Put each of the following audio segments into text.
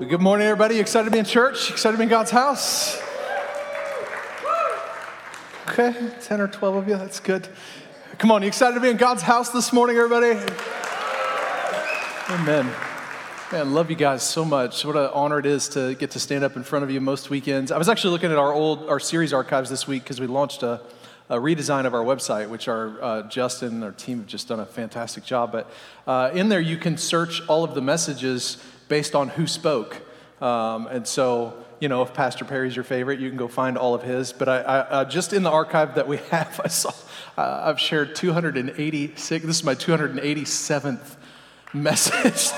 Good morning, everybody. Excited to be in church? Excited to be in God's house? Okay, 10 or 12 of you, that's good. Come on, you excited to be in God's house this morning, everybody? Amen. Man, love you guys so much. What an honor it is to get to stand up in front of you most weekends. I was actually looking at our series archives this week because we launched a redesign of our website, which Justin and our team have just done a fantastic job. But in there, you can search all of the messages based on who spoke. And so, you know, if Pastor Perry's your favorite, you can go find all of his. But I just in the archive that we have, I've shared 286. This is my 287th message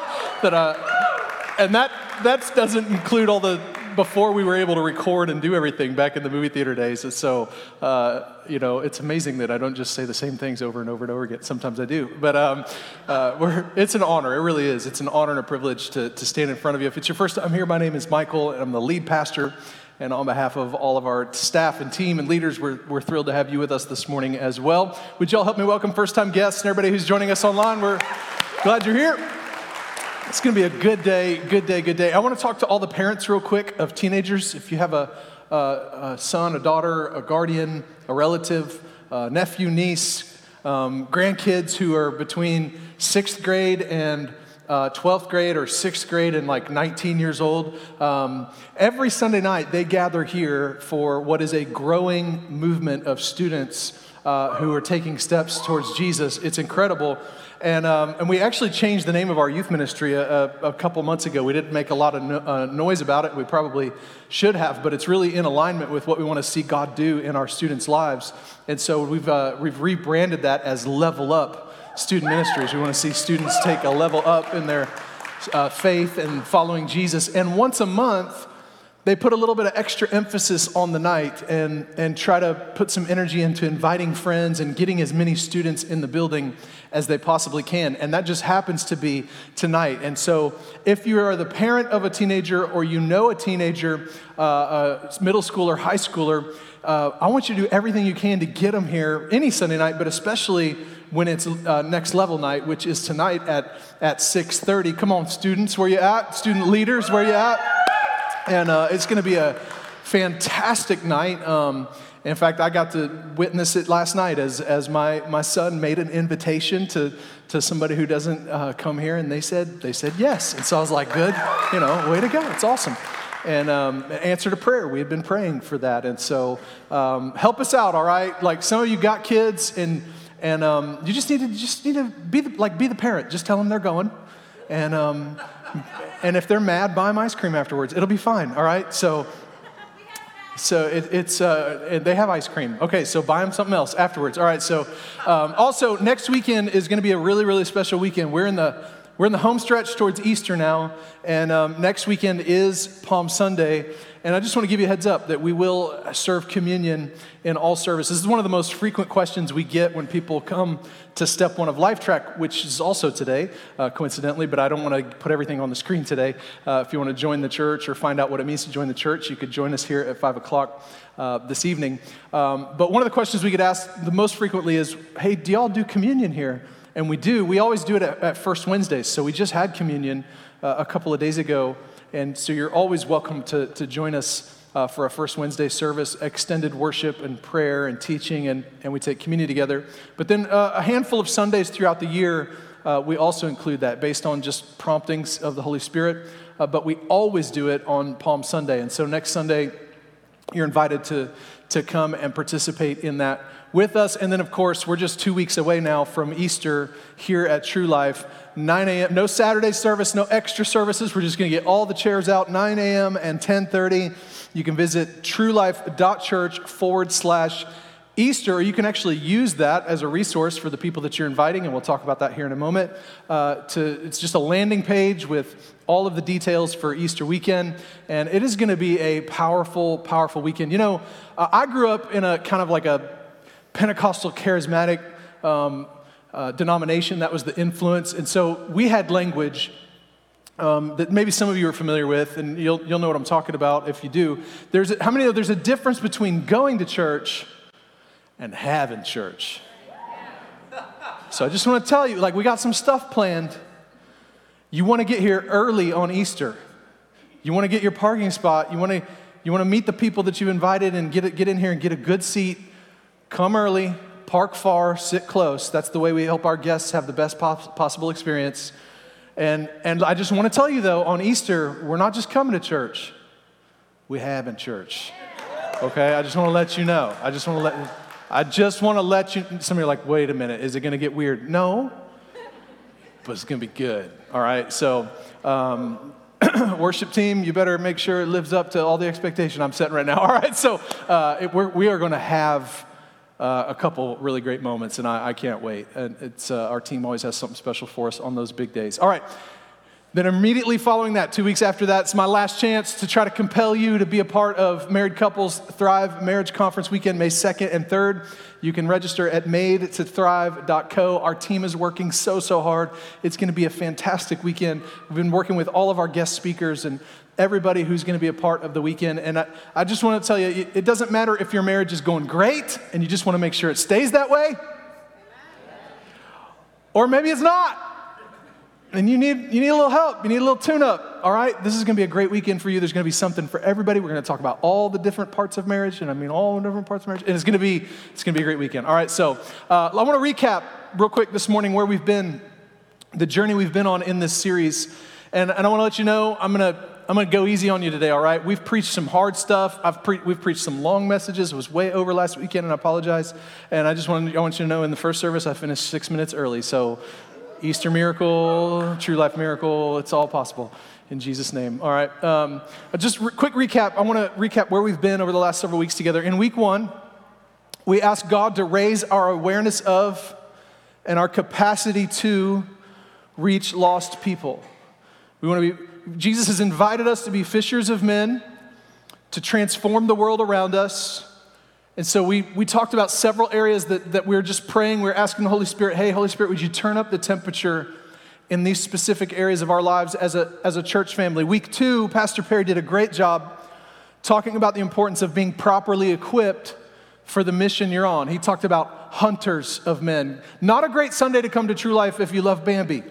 and that doesn't include all the before we were able to record and do everything back in the movie theater days. And so, you know, it's amazing that I don't just say the same things over and over and over again. Sometimes I do, but it's an honor. It really is. It's an honor and a privilege to stand in front of you. If it's your first time here, my name is Michael, and I'm the lead pastor. And on behalf of all of our staff and team and leaders, we're thrilled to have you with us this morning as well. Would y'all help me welcome first-time guests and everybody who's joining us online? We're glad you're here. It's going to be a good day. I want to talk to all the parents real quick of teenagers. If you have a son, a daughter, a guardian, a relative, a nephew, niece, grandkids who are between 6th grade and 12th grade or 6th grade and like 19 years old, every Sunday night they gather here for what is a growing movement of students who are taking steps towards Jesus. It's incredible. And we actually changed the name of our youth ministry a couple months ago. We didn't make a lot of noise about it. We probably should have, but it's really in alignment with what we want to see God do in our students' lives. And so we've rebranded that as Level Up Student Ministries. We want to see students take a level up in their faith and following Jesus. And once a month, they put a little bit of extra emphasis on the night and try to put some energy into inviting friends and getting as many students in the building as they possibly can. And that just happens to be tonight. And so if you are the parent of a teenager or you know a teenager, a middle schooler, high schooler, I want you to do everything you can to get them here any Sunday night, but especially when it's next level night, which is tonight at 6:30. Come on, students, where you at? Student leaders, where you at? And it's going to be a fantastic night. In fact, I got to witness it last night as my son made an invitation to somebody who doesn't come here, and they said yes. And so I was like, good, way to go. It's awesome. And answer to prayer. We had been praying for that. And so help us out, all right? Like some of you got kids, and you just need to be the parent. Just tell them they're going, and if they're mad, buy them ice cream afterwards. It'll be fine, all right? So they have ice cream. Okay, so buy them something else afterwards. All right, so also next weekend is going to be a really, really special weekend. We're in the home stretch towards Easter now, and next weekend is Palm Sunday. And I just want to give you a heads up that we will serve communion in all services. This is one of the most frequent questions we get when people come to step one of Life Track, which is also today, coincidentally, but I don't want to put everything on the screen today. If you want to join the church or find out what it means to join the church, you could join us here at 5 o'clock this evening. But one of the questions we get asked the most frequently is, hey, do y'all do communion here? And we do. We always do it at First Wednesdays. So we just had communion a couple of days ago. And so you're always welcome to join us for a First Wednesday service, extended worship and prayer and teaching, and we take communion together. But then a handful of Sundays throughout the year, we also include that based on just promptings of the Holy Spirit. But we always do it on Palm Sunday. And so next Sunday, you're invited to come and participate in that with us. And then, of course, we're just 2 weeks away now from Easter here at True Life. 9 a.m., no Saturday service, no extra services. We're just going to get all the chairs out, 9 a.m. and 10:30. You can visit truelife.church/Easter, or you can actually use that as a resource for the people that you're inviting, and we'll talk about that here in a moment. It's just a landing page with all of the details for Easter weekend, and it is going to be a powerful, powerful weekend. I grew up in a kind of like a Pentecostal charismatic denomination. That was the influence. And so we had language that maybe some of you are familiar with, and you'll know what I'm talking about if you do. There's a difference between going to church and having church. So I just want to tell you, we got some stuff planned. You want to get here early on Easter. You want to get your parking spot. You want to meet the people that you've invited and get in here and get a good seat. Come early, park far, sit close. That's the way we help our guests have the best possible experience. And I just want to tell you, though, on Easter, we're not just coming to church. We have in church. Okay? I just want to let you know. I just want to let you, some of you are like, wait a minute, is it going to get weird? No, but it's going to be good. All right? So, worship team, you better make sure it lives up to all the expectation I'm setting right now. All right? So, we are going to have a couple really great moments, and I can't wait. And it's our team always has something special for us on those big days. All right. Then immediately following that, 2 weeks after that, it's my last chance to try to compel you to be a part of Married Couples Thrive Marriage Conference Weekend, May 2nd and 3rd. You can register at madetothrive.co. Our team is working so hard. It's going to be a fantastic weekend. We've been working with all of our guest speakers and everybody who's going to be a part of the weekend. And I just want to tell you, it doesn't matter if your marriage is going great and you just want to make sure it stays that way, or maybe it's not. And you need a little help. You need a little tune-up, all right? This is going to be a great weekend for you. There's going to be something for everybody. We're going to talk about all the different parts of marriage, and I mean all the different parts of marriage. And it's going to be a great weekend. All right, so I want to recap real quick this morning where we've been, the journey we've been on in this series. And I want to let you know, I'm going to go easy on you today, all right? We've preached some hard stuff. We've preached some long messages. It was way over last weekend, and I apologize. And I want you to know in the first service, I finished 6 minutes early, so Easter miracle, true life miracle, it's all possible in Jesus' name. All right, just quick recap. I want to recap where we've been over the last several weeks together. In week 1, we asked God to raise our awareness of and our capacity to reach lost people. Jesus has invited us to be fishers of men, to transform the world around us. And so we talked about several areas that we were just praying. We were asking the Holy Spirit, hey, Holy Spirit, would you turn up the temperature in these specific areas of our lives as a church family? Week 2, Pastor Perry did a great job talking about the importance of being properly equipped for the mission you're on. He talked about hunters of men. Not a great Sunday to come to True Life if you love Bambi.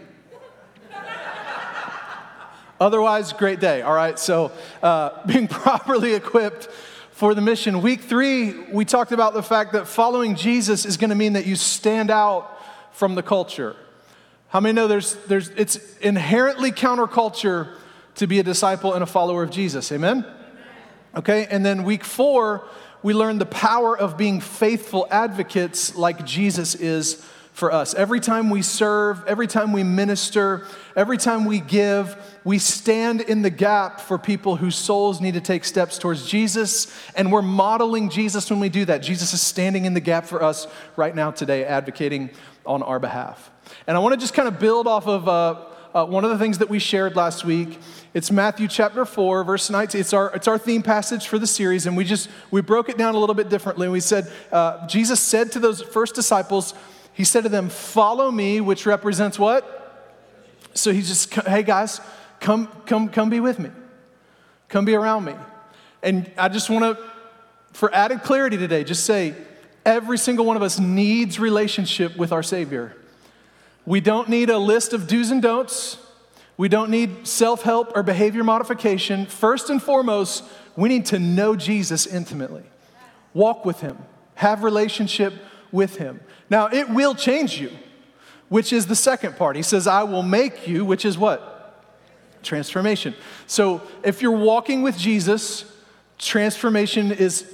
Otherwise, great day, all right? So being properly equipped for the mission. Week 3, we talked about the fact that following Jesus is going to mean that you stand out from the culture. How many know it's inherently counterculture to be a disciple and a follower of Jesus? Amen? Okay, and then week 4, we learned the power of being faithful advocates like Jesus is for us. Every time we serve, every time we minister, every time we give, we stand in the gap for people whose souls need to take steps towards Jesus, and we're modeling Jesus when we do that. Jesus is standing in the gap for us right now today, advocating on our behalf. And I want to just kind of build off of one of the things that we shared last week. It's Matthew chapter 4, verse 19. It's our theme passage for the series, and we broke it down a little bit differently. We said, Jesus said to those first disciples, he said to them, follow me, which represents what? So he just, hey guys, come be with me. Come be around me. And I just want to, for added clarity today, just say, every single one of us needs relationship with our Savior. We don't need a list of do's and don'ts. We don't need self-help or behavior modification. First and foremost, we need to know Jesus intimately. Walk with him. Have relationship with him. Now, it will change you, which is the second part. He says, I will make you, which is what? Transformation. So if you're walking with Jesus, transformation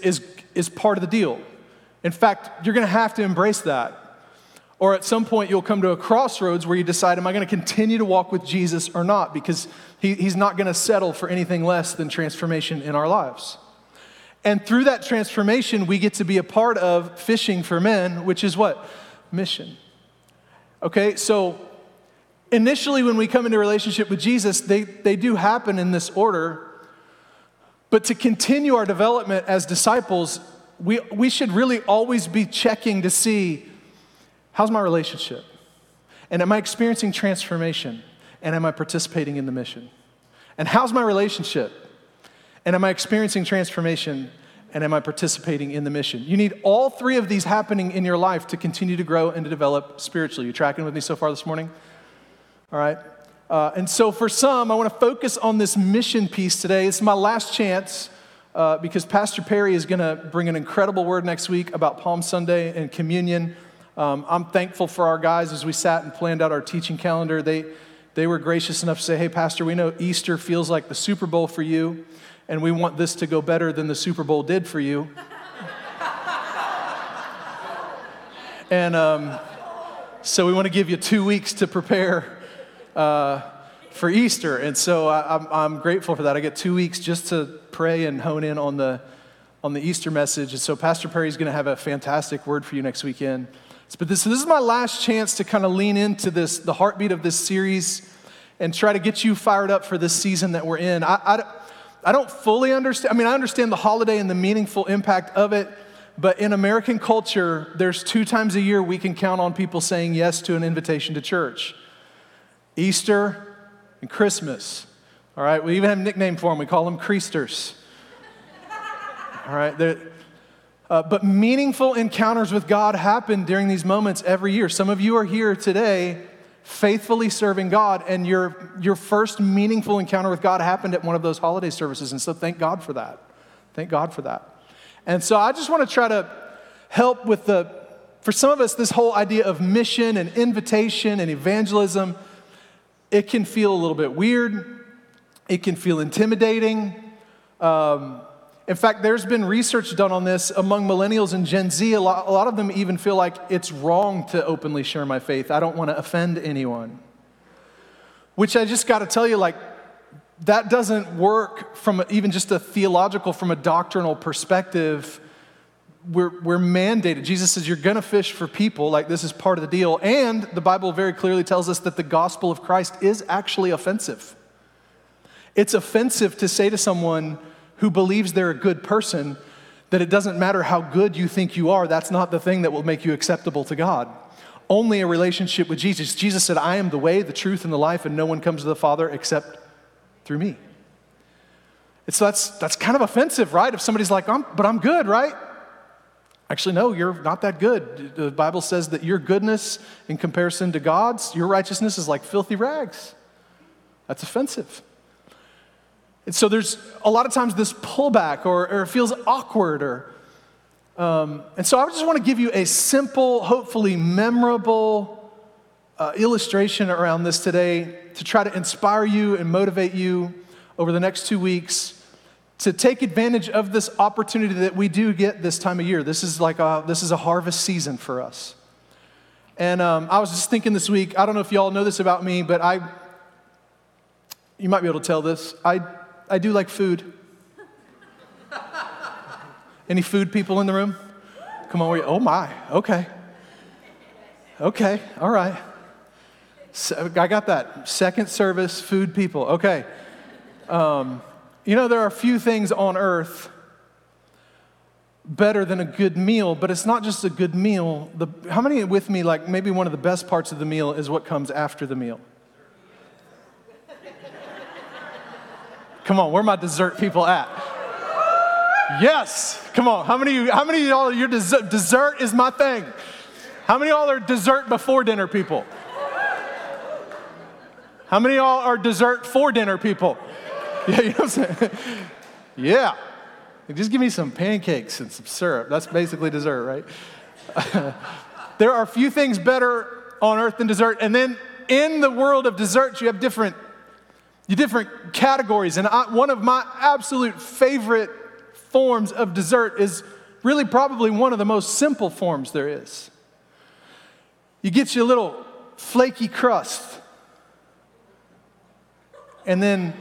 is part of the deal. In fact, you're going to have to embrace that. Or at some point, you'll come to a crossroads where you decide, am I going to continue to walk with Jesus or not? Because he's not going to settle for anything less than transformation in our lives. And through that transformation, we get to be a part of fishing for men, which is what? Mission. Okay, so initially when we come into relationship with Jesus, they do happen in this order. But to continue our development as disciples, we should really always be checking to see, how's my relationship? And am I experiencing transformation? And am I participating in the mission? And how's my relationship? And am I experiencing transformation? And am I participating in the mission? You need all 3 of these happening in your life to continue to grow and to develop spiritually. You tracking with me so far this morning? All right. And so for some, I want to focus on this mission piece today. It's my last chance because Pastor Perry is going to bring an incredible word next week about Palm Sunday and communion. I'm thankful for our guys as we sat and planned out our teaching calendar. They were gracious enough to say, hey, Pastor, we know Easter feels like the Super Bowl for you, and we want this to go better than the Super Bowl did for you. And so we want to give you 2 weeks to prepare for Easter. And so I'm grateful for that. I get 2 weeks just to pray and hone in on the Easter message. And so Pastor Perry's going to have a fantastic word for you next weekend. But this is my last chance to kind of lean into this, the heartbeat of this series, and try to get you fired up for this season that we're in. I don't fully understand. I mean, I understand the holiday and the meaningful impact of it, but in American culture, there's 2 times a year we can count on people saying yes to an invitation to church. Easter and Christmas. All right, we even have a nickname for them. We call them Creasters. All right, but meaningful encounters with God happen during these moments every year. Some of you are here today faithfully serving God, and your first meaningful encounter with God happened at one of those holiday services, and so thank God for that. Thank God for that. And so I just want to try to help with for some of us, this whole idea of mission and invitation and evangelism, it can feel a little bit weird. It can feel intimidating. In fact, there's been research done on this among millennials and Gen Z. A lot of them even feel like it's wrong to openly share my faith. I don't want to offend anyone. Which I just got to tell you, like, that doesn't work from even just from a doctrinal perspective. We're mandated. Jesus says you're going to fish for people, like this is part of the deal. And the Bible very clearly tells us that the gospel of Christ is actually offensive. It's offensive to say to someone who believes they're a good person that it doesn't matter how good you think you are. That's not the thing that will make you acceptable to God. Only a relationship with Jesus. Jesus said, I am the way, the truth, and the life, and no one comes to the Father except through me. And so that's kind of offensive, right? If somebody's like, but I'm good, right? Actually, no, you're not that good. The Bible says that your goodness in comparison to God's, your righteousness is like filthy rags. That's offensive. And so there's a lot of times this pullback or it feels awkward. And so I just want to give you a simple, hopefully memorable illustration around this today to try to inspire you and motivate you over the next 2 weeks to take advantage of this opportunity that we do get this time of year. This is a harvest season for us. And I was just thinking this week, I don't know if y'all know this about me, but you might be able to tell this. I do like food. Any food people in the room? Come on, oh my, okay. Okay, all right. So, I got that. Second service, food people, okay. There are a few things on earth better than a good meal, but it's not just a good meal. How many with me, like maybe one of the best parts of the meal is what comes after the meal? Come on, where are my dessert people at? Yes, come on. How many of y'all, your dessert is my thing? How many of y'all are dessert before dinner people? How many of y'all are dessert for dinner people? Yeah, you know what I'm saying? Yeah. Just give me some pancakes and some syrup. That's basically dessert, right? There are few things better on earth than dessert. And then in the world of desserts, you have different categories. And one of my absolute favorite forms of dessert is really probably one of the most simple forms there is. You get you a little flaky crust. And then,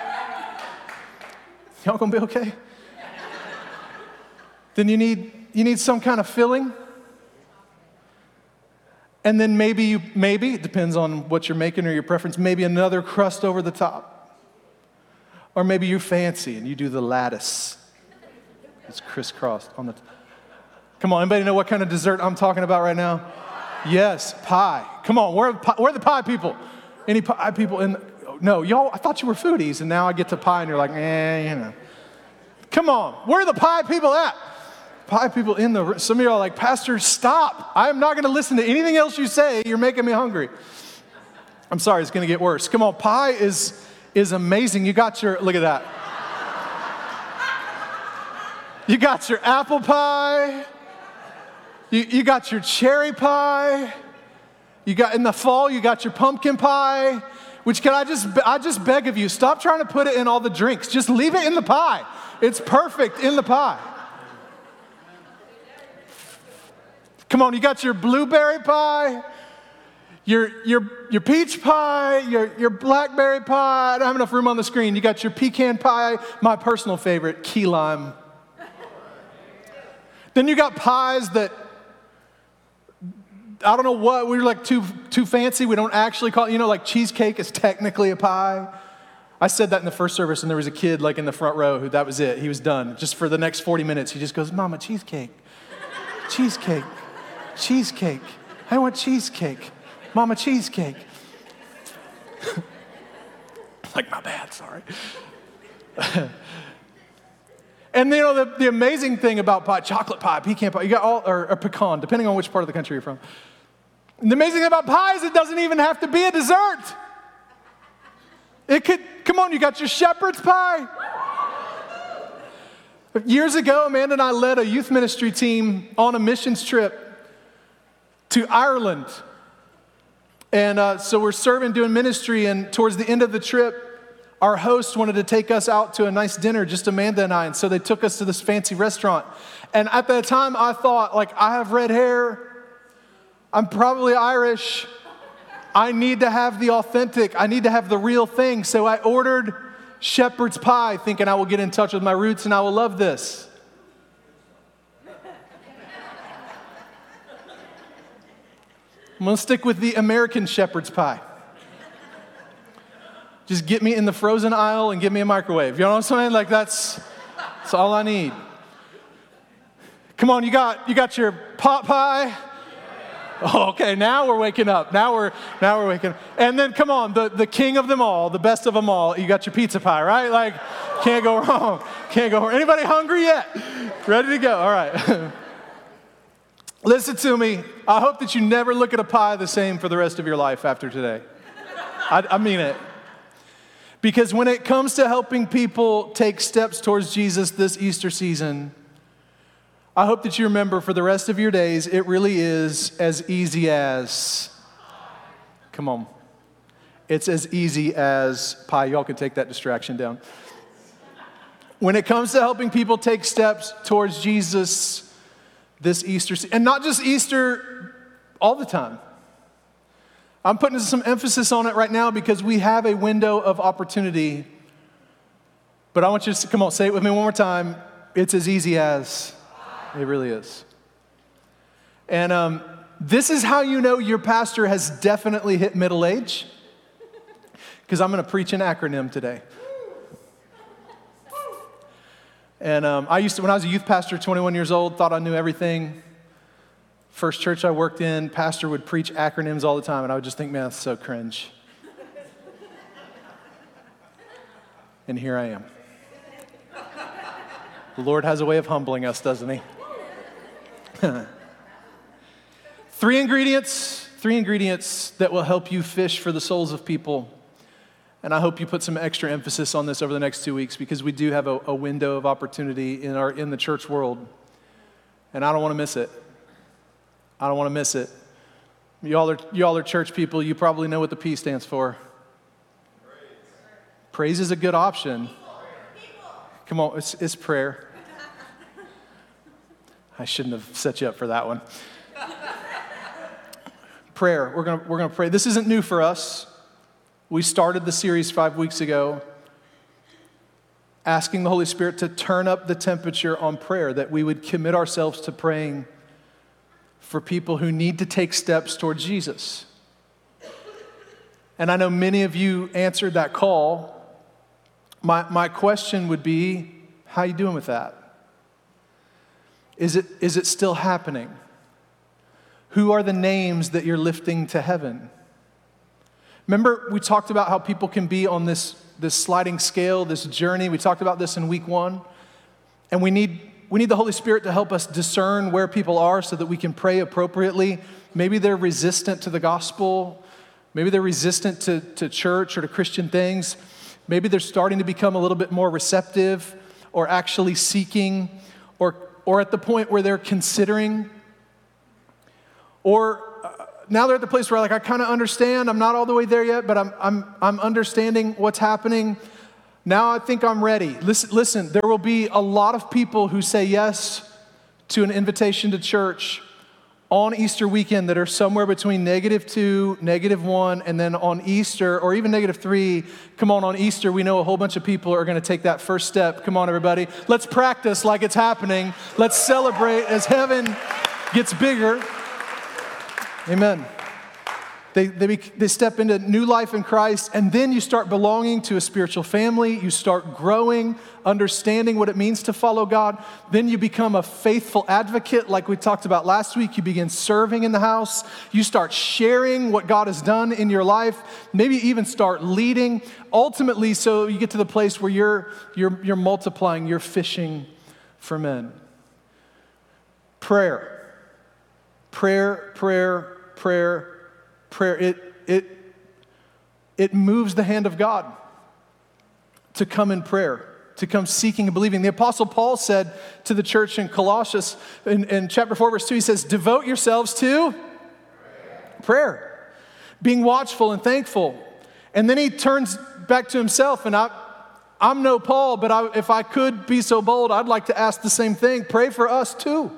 y'all gonna be okay? Then you need some kind of filling. And then maybe, it depends on what you're making or your preference, maybe another crust over the top. Or maybe you're fancy and you do the lattice. It's crisscrossed on the top. Come on, anybody know what kind of dessert I'm talking about right now? Yes, pie. Come on, where are the pie people? Any pie people in? No, y'all, I thought you were foodies, and now I get to pie, and you're like, Come on, where are the pie people at? Pie people in the room. Some of y'all are like, Pastor, stop. I'm not going to listen to anything else you say. You're making me hungry. I'm sorry, it's going to get worse. Come on, pie is amazing. You got your, look at that. You got your apple pie. You got your cherry pie. You got, in the fall, you got your pumpkin pie. Which I just beg of you, stop trying to put it in all the drinks. Just leave it in the pie. It's perfect in the pie. Come on, you got your blueberry pie, your peach pie, your blackberry pie. I don't have enough room on the screen. You got your pecan pie, my personal favorite, key lime. Then you got pies that, I don't know what, we're like too fancy. We don't actually call it, like cheesecake is technically a pie. I said that in the first service, and there was a kid like in the front row who that was it. He was done. Just for the next 40 minutes, he just goes, Mama, cheesecake, cheesecake, cheesecake. I want cheesecake. Mama, cheesecake. Like, my bad, sorry. And the amazing thing about pie, chocolate pie, pecan pie, you got all, or pecan, depending on which part of the country you're from. And the amazing thing about pie is it doesn't even have to be a dessert. It could, come on, you got your shepherd's pie. Years ago, Amanda and I led a youth ministry team on a missions trip to Ireland. And so we're serving, doing ministry, and towards the end of the trip, our host wanted to take us out to a nice dinner, just Amanda and I, and so they took us to this fancy restaurant. And at that time, I thought, like, I have red hair, I'm probably Irish, I need to have the authentic, I need to have the real thing. So I ordered shepherd's pie, thinking I will get in touch with my roots and I will love this. I'm gonna stick with the American shepherd's pie. Just get me in the frozen aisle and give me a microwave. You know what I'm saying? Like that's all I need. Come on, you got your pot pie. Oh, okay, now we're waking up. Now we're waking up. And then come on, the king of them all, the best of them all. You got your pizza pie, right? Like, can't go wrong. Can't go wrong. Anybody hungry yet? Ready to go? All right. Listen to me. I hope that you never look at a pie the same for the rest of your life after today. I mean it. Because when it comes to helping people take steps towards Jesus this Easter season, I hope that you remember for the rest of your days, it really is as easy as, come on, it's as easy as pie. Y'all can take that distraction down. When it comes to helping people take steps towards Jesus this Easter season, and not just Easter all the time. I'm putting some emphasis on it right now because we have a window of opportunity. But I want you to, come on, say it with me one more time. It's as easy as. It really is. And this is how you know your pastor has definitely hit middle age. Because I'm going to preach an acronym today. And when I was a youth pastor, 21 years old, thought I knew everything. First church I worked in, pastor would preach acronyms all the time, and I would just think, man, that's so cringe. And here I am. The Lord has a way of humbling us, doesn't he? Three ingredients that will help you fish for the souls of people. And I hope you put some extra emphasis on this over the next 2 weeks because we do have a window of opportunity in the church world. And I don't want to miss it. I don't want to miss it. Y'all are church people. You probably know what the P stands for. Praise is a good option. Come on, it's prayer. I shouldn't have set you up for that one. Prayer. We're gonna pray. This isn't new for us. We started the series 5 weeks ago, asking the Holy Spirit to turn up the temperature on prayer, that we would commit ourselves to praying for people who need to take steps towards Jesus. And I know many of you answered that call. My question would be, how are you doing with that? Is it still happening? Who are the names that you're lifting to heaven? Remember, we talked about how people can be on this sliding scale, this journey. We talked about this in week 1. And we need the Holy Spirit to help us discern where people are so that we can pray appropriately. Maybe they're resistant to the gospel. Maybe they're resistant to church or to Christian things. Maybe they're starting to become a little bit more receptive or actually seeking or at the point where they're considering. Or now they're at the place where I kind of understand. I'm not all the way there yet, but I'm understanding what's happening. Now I think I'm ready. Listen, there will be a lot of people who say yes to an invitation to church on Easter weekend that are somewhere between -2, -1, and then on Easter, or even -3, come on Easter, we know a whole bunch of people are going to take that first step. Come on, everybody. Let's practice like it's happening. Let's celebrate as heaven gets bigger. Amen. They step into new life in Christ, and then you start belonging to a spiritual family. You start growing, understanding what it means to follow God. Then you become a faithful advocate like we talked about last week. You begin serving in the house. You start sharing what God has done in your life. Maybe even start leading. Ultimately, so you get to the place where you're multiplying, you're fishing for men. Prayer. It moves the hand of God to come in prayer, to come seeking and believing. The Apostle Paul said to the church in Colossians, in chapter 4, verse 2, he says, devote yourselves to prayer, being watchful and thankful. And then he turns back to himself, and I'm no Paul, but if I could be so bold, I'd like to ask the same thing. Pray for us too.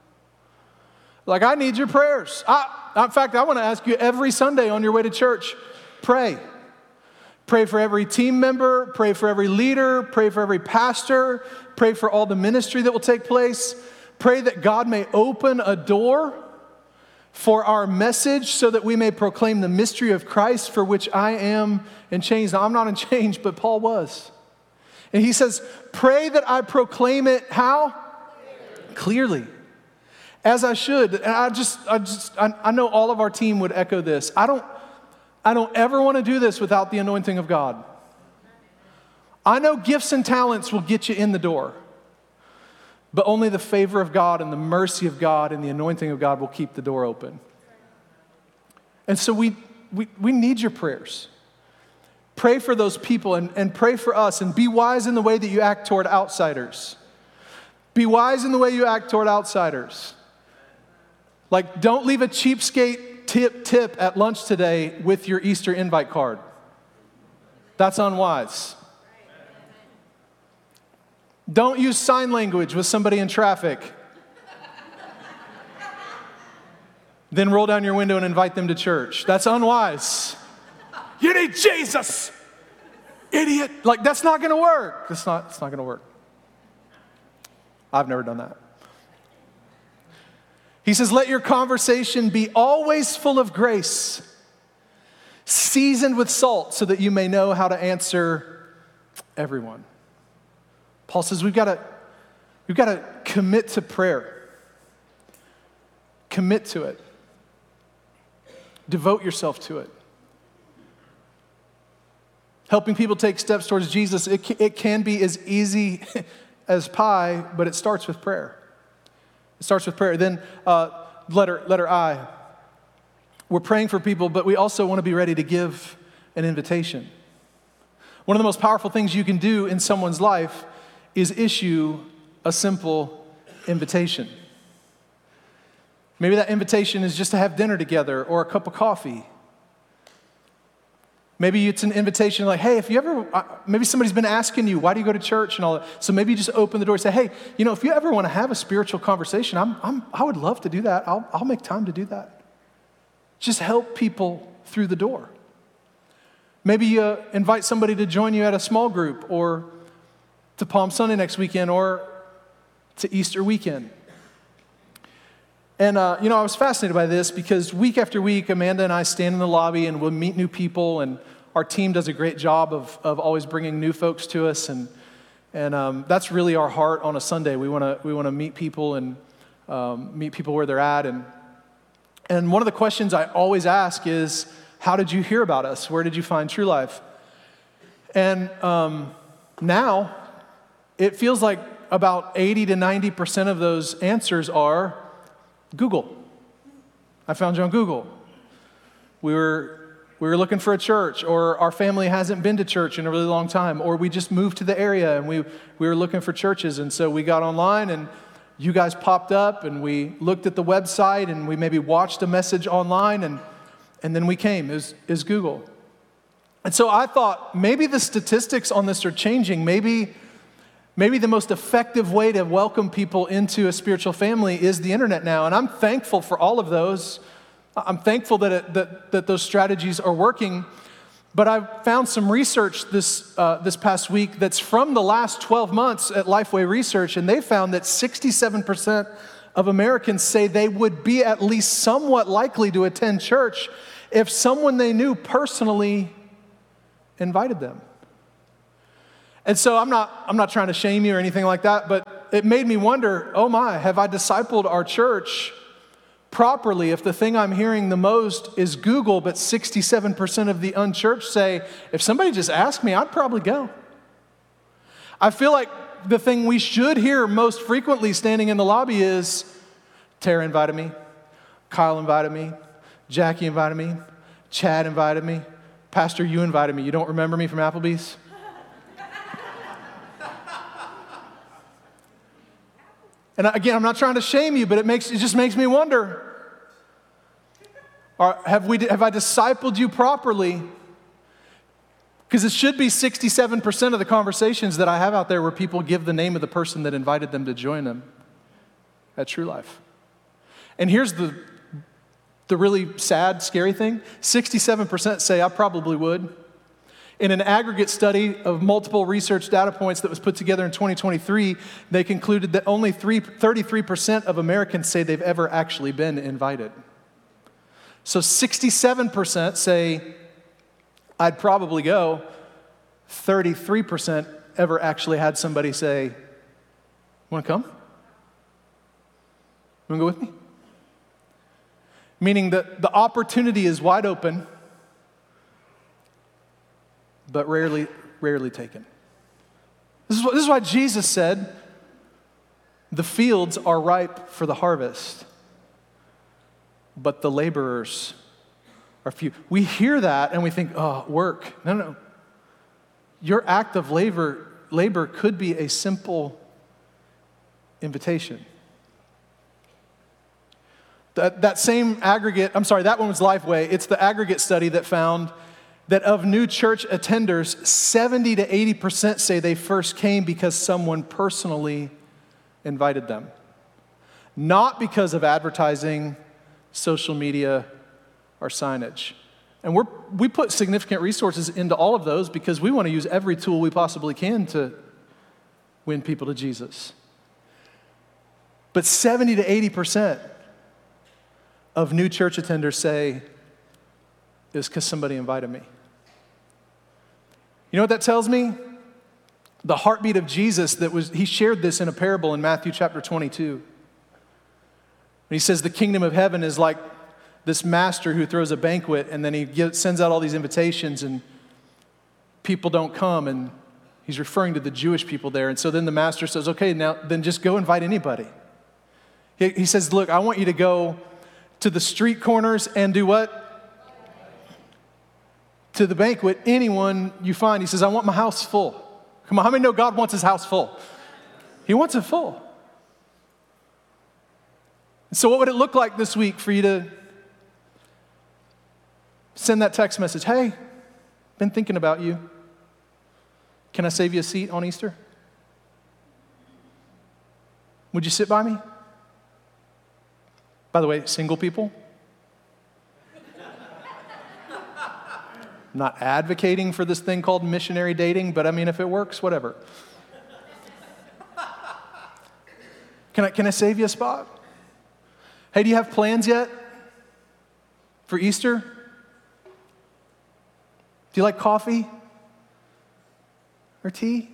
I need your prayers. In fact, I want to ask you every Sunday on your way to church, pray. Pray for every team member, pray for every leader, pray for every pastor, pray for all the ministry that will take place. Pray that God may open a door for our message so that we may proclaim the mystery of Christ for which I am in chains. Now, I'm not in chains, but Paul was. And he says, pray that I proclaim it how? Clearly. As I should. And I know all of our team would echo this. I don't ever want to do this without the anointing of God. I know gifts and talents will get you in the door, but only the favor of God and the mercy of God and the anointing of God will keep the door open. And so we need your prayers. Pray for those people and pray for us, and be wise in the way that you act toward outsiders. Be wise in the way you act toward outsiders. Don't leave a cheapskate tip at lunch today with your Easter invite card. That's unwise. Don't use sign language with somebody in traffic. Then roll down your window and invite them to church. That's unwise. You need Jesus, idiot. That's not going to work. It's not going to work. I've never done that. He says, let your conversation be always full of grace, seasoned with salt, so that you may know how to answer everyone. Paul says we've got to commit to prayer. Commit to it. Devote yourself to it. Helping people take steps towards Jesus, it can be as easy as pie, but it starts with prayer. It starts with prayer. Then letter I. We're praying for people, but we also want to be ready to give an invitation. One of the most powerful things you can do in someone's life is issue a simple invitation. Maybe that invitation is just to have dinner together or a cup of coffee. Maybe it's an invitation hey, if you ever, maybe somebody's been asking you, why do you go to church and all that? So maybe you just open the door and say, hey, if you ever want to have a spiritual conversation, I would love to do that. I'll make time to do that. Just help people through the door. Maybe you invite somebody to join you at a small group, or to Palm Sunday next weekend, or to Easter weekend. And, I was fascinated by this because week after week, Amanda and I stand in the lobby and we'll meet new people, and our team does a great job of always bringing new folks to us. And that's really our heart on a Sunday. We want to meet people and meet people where they're at. And one of the questions I always ask is, how did you hear about us? Where did you find True Life? And now it feels like about 80 to 90% of those answers are Google. I found you on Google. We were we were looking for a church, or our family hasn't been to church in a really long time, or we just moved to the area and we were looking for churches. And so we got online and you guys popped up and we looked at the website and we maybe watched a message online and then we came. It was Google. And so I thought maybe the statistics on this are changing. Maybe the most effective way to welcome people into a spiritual family is the internet now. And I'm thankful for all of those. I'm thankful that those strategies are working. But I found some research this past week that's from the last 12 months at Lifeway Research, and they found that 67% of Americans say they would be at least somewhat likely to attend church if someone they knew personally invited them. And so I'm not trying to shame you or anything like that, but it made me wonder, oh my, have I discipled our church properly if the thing I'm hearing the most is Google, but 67% of the unchurched say, if somebody just asked me, I'd probably go. I feel like the thing we should hear most frequently standing in the lobby is, Tara invited me, Kyle invited me, Jackie invited me, Chad invited me, Pastor, you invited me. You don't remember me from Applebee's? And again, I'm not trying to shame you, but it just makes me wonder, have I discipled you properly? Because it should be 67% of the conversations that I have out there where people give the name of the person that invited them to join them at True Life. And here's the really sad, scary thing. 67% say, I probably would. In an aggregate study of multiple research data points that was put together in 2023, they concluded that only 33% of Americans say they've ever actually been invited. So 67% say, I'd probably go. 33% ever actually had somebody say, want to come? Want to go with me? Meaning that the opportunity is wide open, but rarely taken. This is why Jesus said, the fields are ripe for the harvest, but the laborers are few. We hear that and we think, oh, work. No. Your act of labor could be a simple invitation. That same aggregate, that one was Lifeway. It's the aggregate study that found that of new church attenders, 70 to 80% say they first came because someone personally invited them. Not because of advertising, social media, or signage. And we put significant resources into all of those because we want to use every tool we possibly can to win people to Jesus. But 70 to 80% of new church attenders say, it's because somebody invited me. You know what that tells me? The heartbeat of Jesus he shared this in a parable in Matthew chapter 22. He says the kingdom of heaven is like this master who throws a banquet and then he sends out all these invitations and people don't come, and he's referring to the Jewish people there. And so then the master says, okay, now then just go invite anybody. He says, look, I want you to go to the street corners and do what? To the banquet, anyone you find. He says, I want my house full. Come on, how many know God wants his house full? He wants it full. So what would it look like this week for you to send that text message? Hey, been thinking about you. Can I save you a seat on Easter? Would you sit by me? By the way, single people, I'm not advocating for this thing called missionary dating, but I mean, if it works, whatever. Can I save you a spot? Hey, do you have plans yet for Easter? Do you like coffee or tea?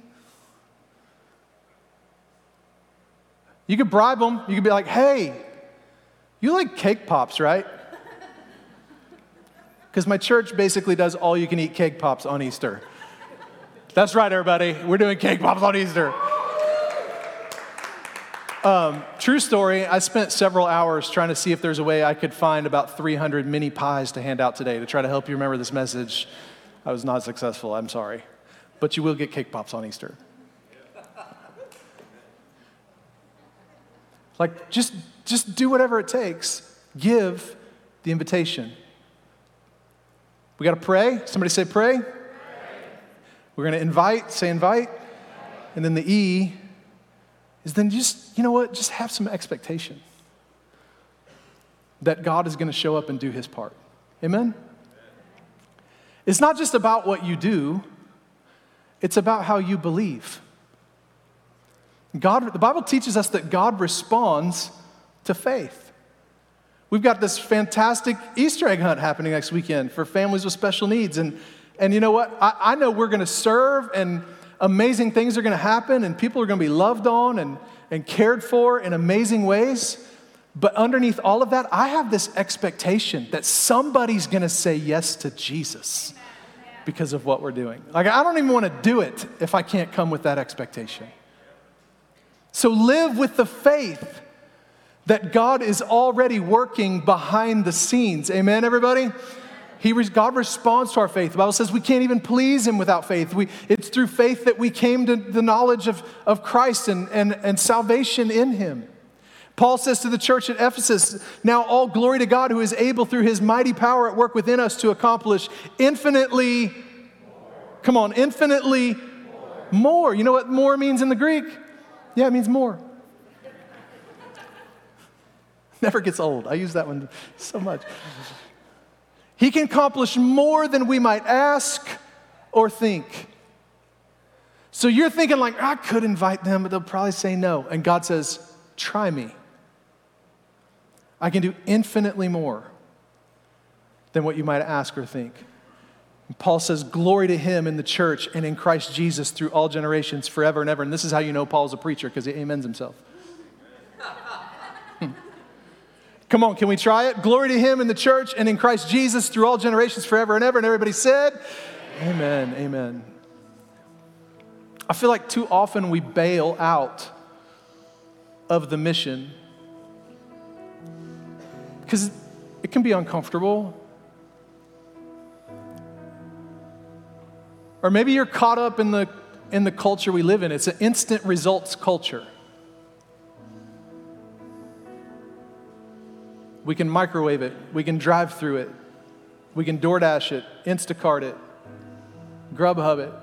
You could bribe them. You could be like, hey, you like cake pops, right? Because my church basically does all-you-can-eat cake pops on Easter. That's right, everybody. We're doing cake pops on Easter. True story, I spent several hours trying to see if there's a way I could find about 300 mini pies to hand out today to try to help you remember this message. I was not successful, I'm sorry. But you will get cake pops on Easter. Like, just do whatever it takes. Give the invitation. We got to pray. Somebody say pray. We're going to invite. Say invite. And then the E is then just, you know what? Just have some expectation that God is going to show up and do his part. Amen? It's not just about what you do. It's about how you believe. The Bible teaches us that God responds to faith. We've got this fantastic Easter egg hunt happening next weekend for families with special needs. And you know what? I know we're going to serve, and amazing things are going to happen, and people are going to be loved on and cared for in amazing ways. But underneath all of that, I have this expectation that somebody's going to say yes to Jesus because of what we're doing. Like, I don't even want to do it if I can't come with that expectation. So live with the faith that God is already working behind the scenes. Amen, everybody? God responds to our faith. The Bible says we can't even please him without faith. It's through faith that we came to the knowledge of Christ and salvation in him. Paul says to the church at Ephesus, now all glory to God who is able through his mighty power at work within us to accomplish infinitely more. You know what more means in the Greek? Yeah, it means more. Never gets old. I use that one so much. He can accomplish more than we might ask or think. So you're thinking like, I could invite them, but they'll probably say no. And God says, try me. I can do infinitely more than what you might ask or think. And Paul says, glory to him in the church and in Christ Jesus through all generations, forever and ever. And this is how you know Paul's a preacher, because he amens himself. Come on, can we try it? Glory to him in the church and in Christ Jesus through all generations, forever and ever. And everybody said, amen, amen. I feel like too often we bail out of the mission because it can be uncomfortable. Or maybe you're caught up in the culture we live in. It's an instant results culture. We can microwave it. We can drive through it. We can DoorDash it, Instacart it, Grubhub it.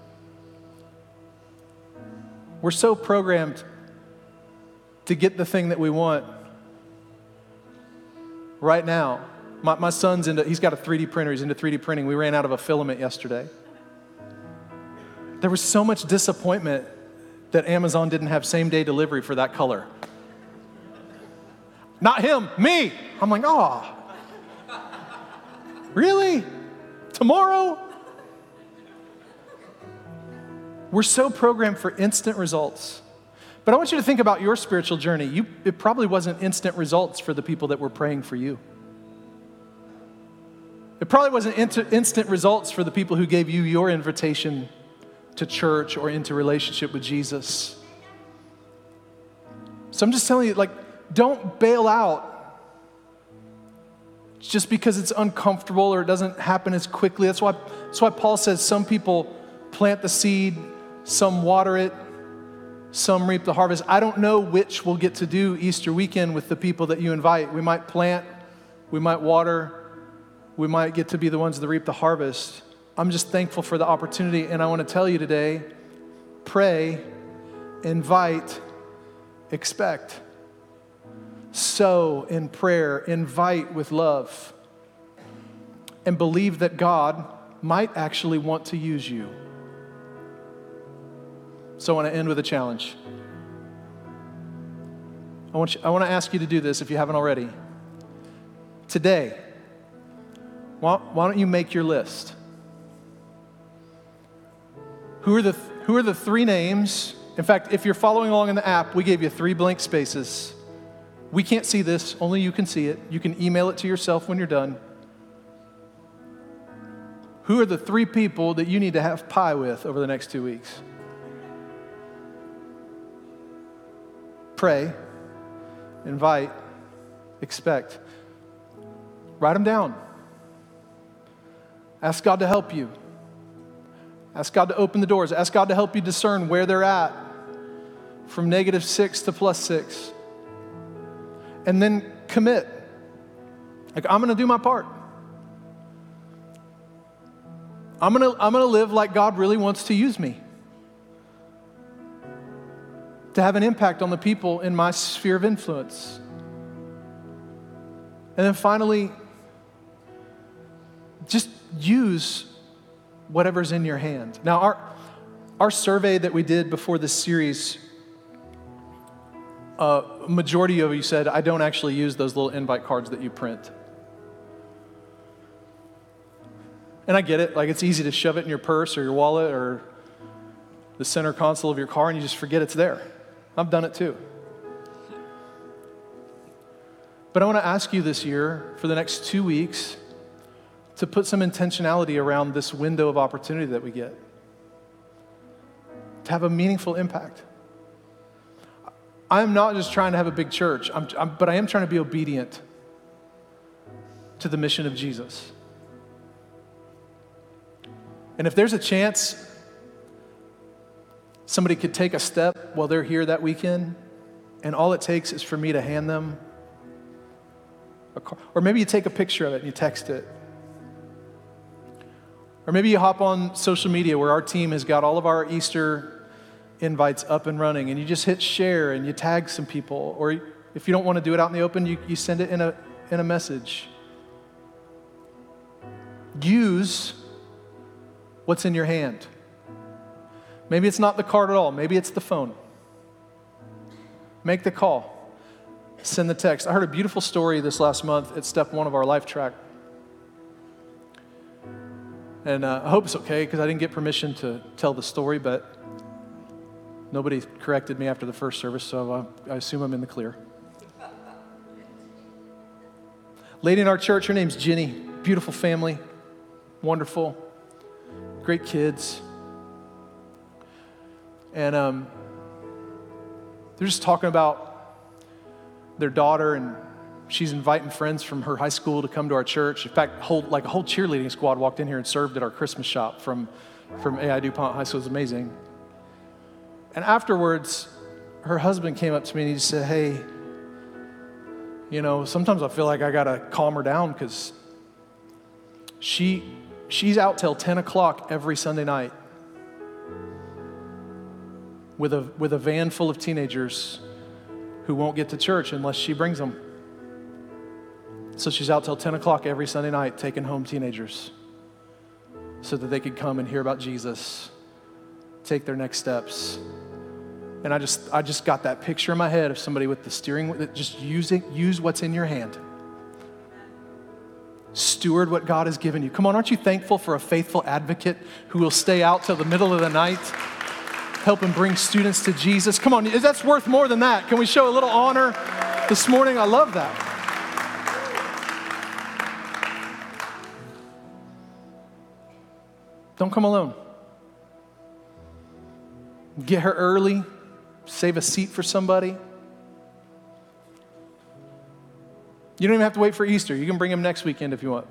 We're so programmed to get the thing that we want right now. My son's he's got a 3D printer. He's into 3D printing. We ran out of a filament yesterday. There was so much disappointment that Amazon didn't have same-day delivery for that color. Not him, me. I'm like, oh, really? Tomorrow? We're so programmed for instant results. But I want you to think about your spiritual journey. It probably wasn't instant results for the people that were praying for you. It probably wasn't instant results for the people who gave you your invitation to church or into relationship with Jesus. So I'm just telling you, don't bail out just because it's uncomfortable or it doesn't happen as quickly. That's why Paul says some people plant the seed, some water it, some reap the harvest. I don't know which we'll get to do Easter weekend with the people that you invite. We might plant, we might water, we might get to be the ones that reap the harvest. I'm just thankful for the opportunity, and I want to tell you today, pray, invite, expect. Sow in prayer, invite with love, and believe that God might actually want to use you. So I want to end with a challenge. I want to ask you to do this if you haven't already. Today, why don't you make your list? Who are the three names? In fact, if you're following along in the app, we gave you 3 blank spaces. We can't see this, only you can see it. You can email it to yourself when you're done. Who are the 3 people that you need to have pie with over the next 2 weeks? pray, invite, expect. Write them down. Ask God to help you. Ask God to open the doors. Ask God to help you discern where they're at from -6 to +6. And then commit. Like, I'm going to do my part. I'm going to live like God really wants to use me, to have an impact on the people in my sphere of influence. And then finally, just use whatever's in your hand. Now, our survey that we did before this series, a majority of you said, I don't actually use those little invite cards that you print. And I get it. Like, it's easy to shove it in your purse or your wallet or the center console of your car and you just forget it's there. I've done it too. But I want to ask you this year, for the next 2 weeks, to put some intentionality around this window of opportunity that we get, to have a meaningful impact. I am not just trying to have a big church, but I am trying to be obedient to the mission of Jesus. And if there's a chance somebody could take a step while they're here that weekend, and all it takes is for me to hand them a card, or maybe you take a picture of it and you text it. Or maybe you hop on social media where our team has got all of our Easter invites up and running, and you just hit share and you tag some people. Or if you don't want to do it out in the open, you send it in a message. Use what's in your hand. Maybe it's not the card at all. Maybe it's the phone. Make the call. Send the text. I heard a beautiful story this last month at step 1 of our life track. And I hope it's okay because I didn't get permission to tell the story, but nobody corrected me after the first service, so I assume I'm in the clear. Lady in our church, her name's Jenny. Beautiful family, wonderful, great kids. And they're just talking about their daughter, and she's inviting friends from her high school to come to our church. In fact, a whole cheerleading squad walked in here and served at our Christmas shop from AI DuPont High School. It was amazing. And afterwards, her husband came up to me and he just said, hey, sometimes I feel like I got to calm her down because she's out till 10 o'clock every Sunday night with a van full of teenagers who won't get to church unless she brings them. So she's out till 10 o'clock every Sunday night taking home teenagers so that they could come and hear about Jesus, take their next steps. And I just got that picture in my head of somebody with the steering wheel, just use what's in your hand. Steward what God has given you. Come on, aren't you thankful for a faithful advocate who will stay out till the middle of the night, helping bring students to Jesus? Come on, that's worth more than that. Can we show a little honor this morning? I love that. Don't come alone. Get her early. Save a seat for somebody. You don't even have to wait for Easter. You can bring them next weekend if you want.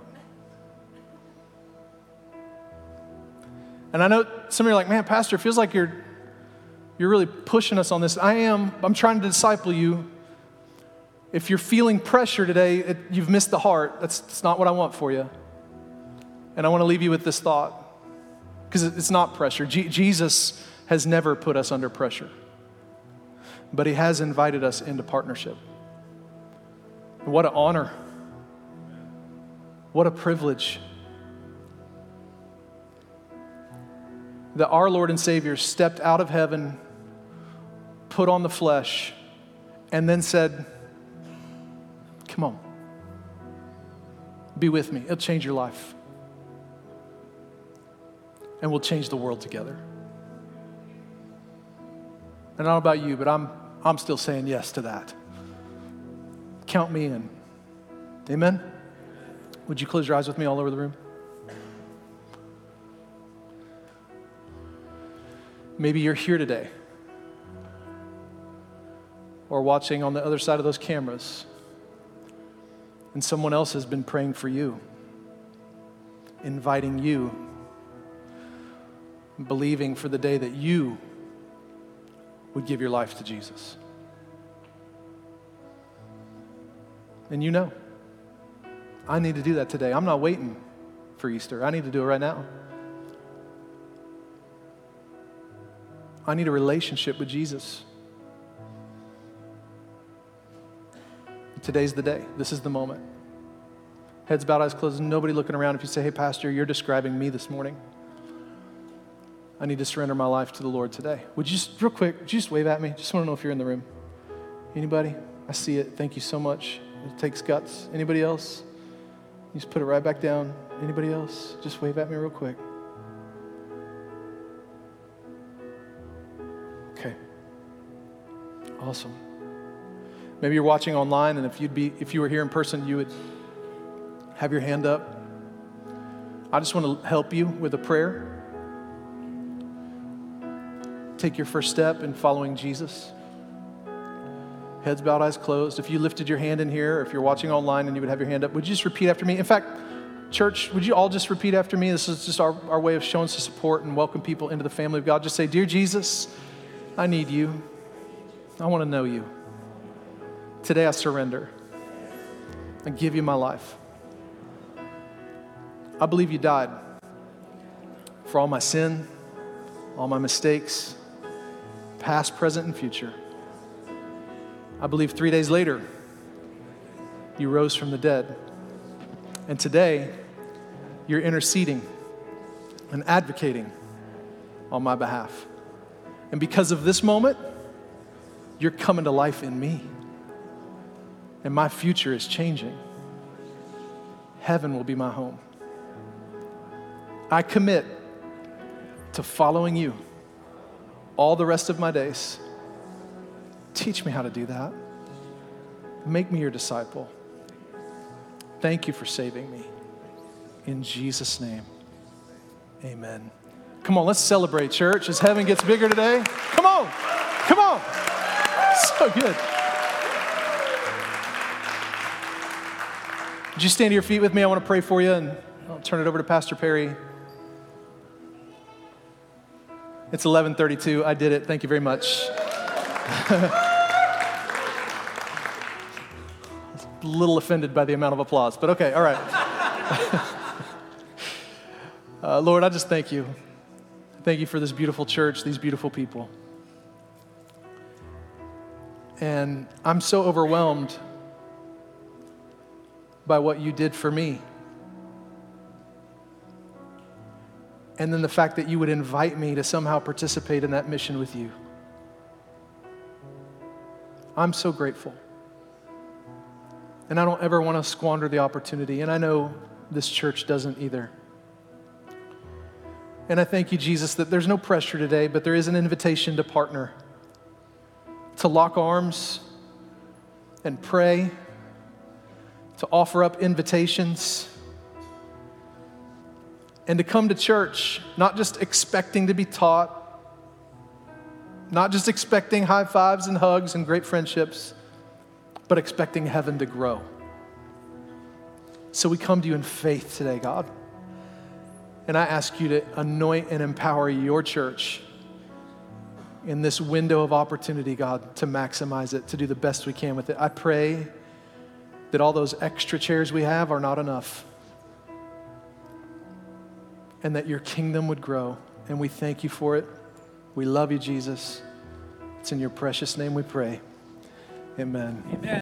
And I know some of you are like, man, Pastor, it feels like you're really pushing us on this. I am. I'm trying to disciple you. If you're feeling pressure today, you've missed the heart. That's not what I want for you. And I want to leave you with this thought. Because it's not pressure. Jesus has never put us under pressure. But he has invited us into partnership. What an honor. What a privilege. That our Lord and Savior stepped out of heaven, put on the flesh, and then said, come on, be with me. It'll change your life. And we'll change the world together. And I don't know about you, but I'm still saying yes to that. Count me in. Amen? Would you close your eyes with me all over the room? Maybe you're here today. or watching on the other side of those cameras, and someone else has been praying for you, inviting you, believing for the day that you would give your life to Jesus. And you know, I need to do that today. I'm not waiting for Easter. I need to do it right now. I need a relationship with Jesus. Today's the day. This is the moment. Heads bowed, eyes closed, nobody looking around. If you say, hey, Pastor, you're describing me this morning. I need to surrender my life to the Lord today. Would you just, real quick, would you just wave at me? Just want to know if you're in the room. Anybody? I see it. Thank you so much. It takes guts. Anybody else? You just put it right back down. Anybody else? Just wave at me real quick. Okay. Awesome. Maybe you're watching online, and if you were here in person, you would have your hand up. I just want to help you with a prayer. Take your first step in following Jesus. Heads bowed, eyes closed. If you lifted your hand in here, or if you're watching online and you would have your hand up, would you just repeat after me? In fact, church, would you all just repeat after me? This is just our way of showing some support and welcome people into the family of God. Just say, dear Jesus, I need you. I want to know you. Today I surrender. I give you my life. I believe you died for all my sin, all my mistakes, past, present, and future. I believe 3 days later, you rose from the dead. And today, you're interceding and advocating on my behalf. And because of this moment, you're coming to life in me. And my future is changing. Heaven will be my home. I commit to following you all the rest of my days. Teach me how to do that. Make me your disciple. Thank you for saving me. In Jesus' name, amen. Come on, let's celebrate, church, as heaven gets bigger today. Come on, come on. So good. Would you stand to your feet with me? I want to pray for you, and I'll turn it over to Pastor Perry. It's 11:32. I did it. Thank you very much. A little offended by the amount of applause, but okay, all right. Lord, I just thank you. Thank you for this beautiful church, these beautiful people. And I'm so overwhelmed by what you did for me. And then the fact that you would invite me to somehow participate in that mission with you. I'm so grateful. And I don't ever want to squander the opportunity. And I know this church doesn't either. And I thank you, Jesus, that there's no pressure today, but there is an invitation to partner, to lock arms and pray, to offer up invitations, and to come to church, not just expecting to be taught, not just expecting high fives and hugs and great friendships, but expecting heaven to grow. So we come to you in faith today, God. And I ask you to anoint and empower your church in this window of opportunity, God, to maximize it, to do the best we can with it. I pray that all those extra chairs we have are not enough, and that your kingdom would grow. And we thank you for it. We love you, Jesus. It's in your precious name we pray. Amen. Amen.